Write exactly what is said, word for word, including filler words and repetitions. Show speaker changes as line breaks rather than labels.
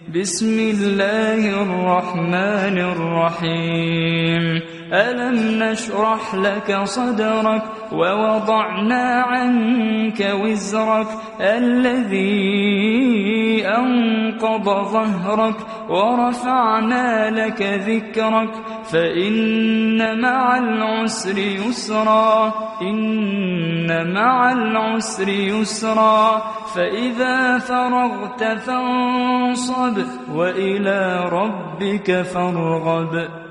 بسم الله الرحمن الرحيم ألم نشرح لك صدرك ووضعنا عنك وزرك الذي أنقض ظهرك ورفعنا لك ذكرك فإن مع العسر يسرا إن مع العسر يسرا فإذا فرغت فانصب وإلى ربك فارغب.